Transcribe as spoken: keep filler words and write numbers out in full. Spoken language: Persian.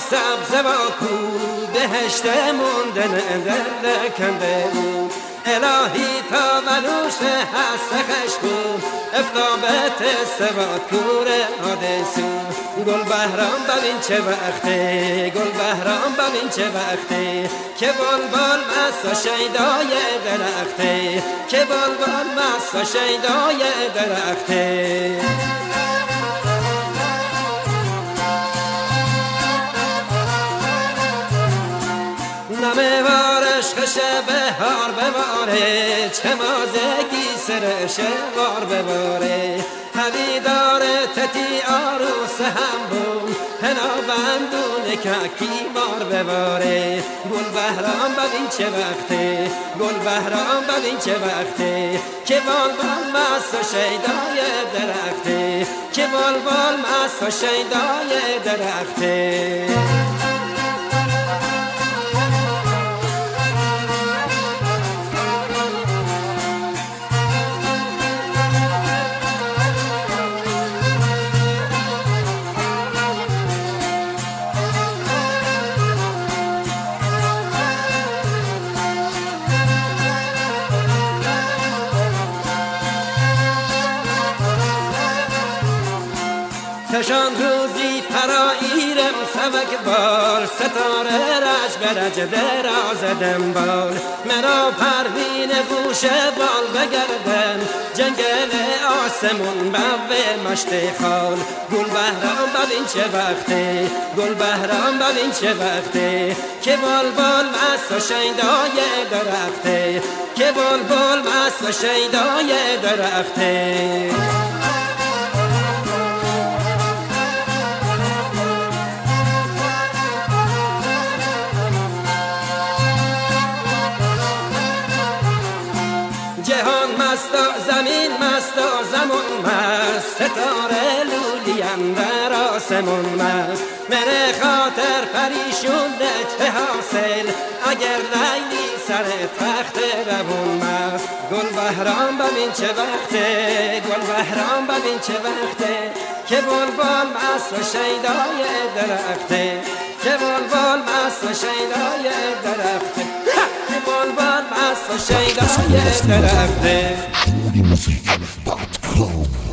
سبز و کو بهشت موندن دل کنده بود الهی تا منوش هست خشبون افتابت سواد کور آدسو گل بهرام ببین چه وقته گل بهرام ببین چه وقته که بلبل مست و شیدای درخته که بلبل مست و شیدای درخته نمه وارش خشه بهار بباره چه مازگی سرش وار بباره هوی داره تتی آروس هم بون هنا بندونه که مار بباره گل بهرام ببین چه وقته گل بهرام ببین چه وقته که بلبل مست و شیدای درخته که بلبل مست و شیدای درخته کشان روزی پراییرم سبک بال ستاره رج برج دراز دنبال مرا پروین گوش بال بگردن جنگل آسمون بوه مشت خال گل بهرام ببین چه وقته گل بهرام ببین چه وقته که بلبل مست و شیدای درخته که بلبل مست و شیدای درخته جهان مست و زمین مست و زمان مست ستاره لولی اندر آسمون مست مره خاطر پریشونده چه حاصل اگر لیلی سر تخت روون مست گل بهرام ببین چه وقته گل بهرام ببین چه وقته که بلبل مست و شیدای درخته که بلبل مست و شیدای درخته که بلبل مست و شیدای درخته